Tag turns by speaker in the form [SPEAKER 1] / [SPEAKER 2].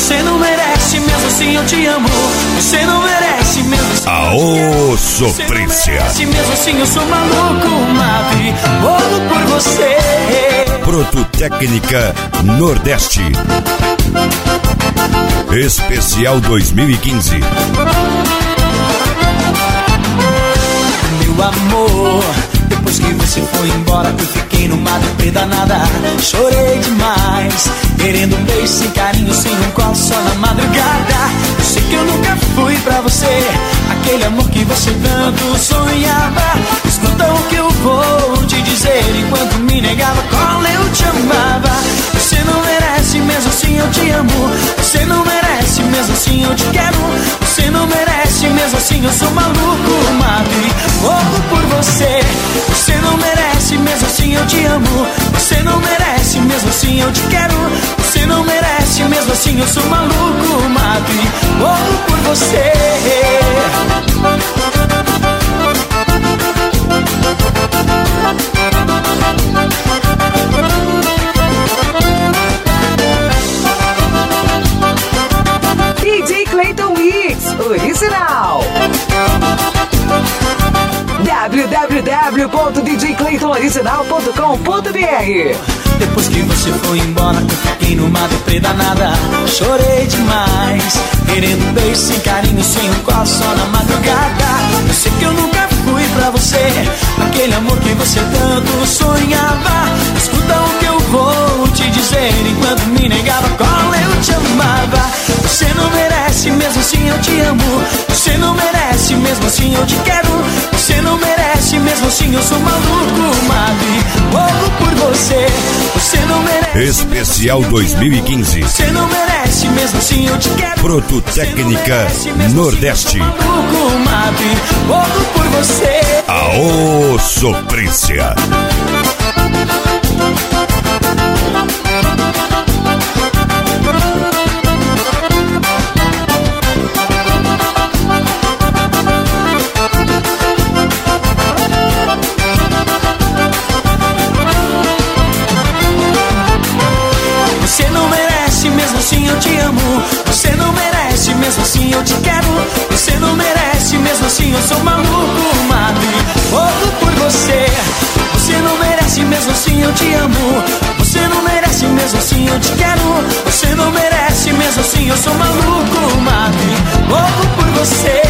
[SPEAKER 1] Você não merece, mesmo assim eu te amo. Você não merece, mesmo assim.
[SPEAKER 2] Aô, sofrência.
[SPEAKER 1] Você não merece, mesmo assim eu sou maluco. Madre, louco por você.
[SPEAKER 2] Prototécnica Nordeste. Especial 2015.
[SPEAKER 1] Meu amor, depois que você foi embora, eu fiquei numa deprê danada. Chorei demais, querendo um beijo sem carinho, sem um colo só na madrugada. Eu sei que eu nunca fui pra você aquele amor que você tanto sonhava. Escuta o que eu vou te dizer, enquanto me negava qual eu te amava. Você não merece, mesmo assim eu te amo. Você não merece, mesmo assim eu te quero. Você não merece, mesmo assim eu sou maluco, madre, louco por você. Você não merece, mesmo assim eu te amo. Você não merece, mesmo assim eu te quero. Você não merece, mesmo assim eu sou maluco, madre, louco por você.
[SPEAKER 3] DJ Clayton Mix original. www.djclaytonoriginal.com.br.
[SPEAKER 1] Depois que você foi embora, eu fiquei numa deprê danada. Chorei demais, querendo um beijo sem carinho, sem um colo só na madrugada. Eu sei que eu nunca fui pra você aquele amor que você tanto sonhava. Escuta o que eu vou te dizer, enquanto me negava qual eu te amava. Você não merece, mesmo assim eu te amo. Você não merece, mesmo assim eu te quero. Você não merece, mesmo assim eu sou maluco, madre, louco por você. Você não merece.
[SPEAKER 2] Especial 2015.
[SPEAKER 1] Você não merece, mesmo assim eu te quero.
[SPEAKER 2] Prototécnica Nordeste.
[SPEAKER 1] Maluco, madre, louco por você.
[SPEAKER 2] Aô, sofrência.
[SPEAKER 1] Você não merece, mesmo assim eu te amo. Você não merece, mesmo assim eu te quero. Você não merece, mesmo assim eu sou maluco, madre, louco por você. Você não merece, mesmo assim eu te amo. Você não merece, mesmo assim eu te quero. Você não merece, mesmo assim eu sou maluco, madre, louco por você.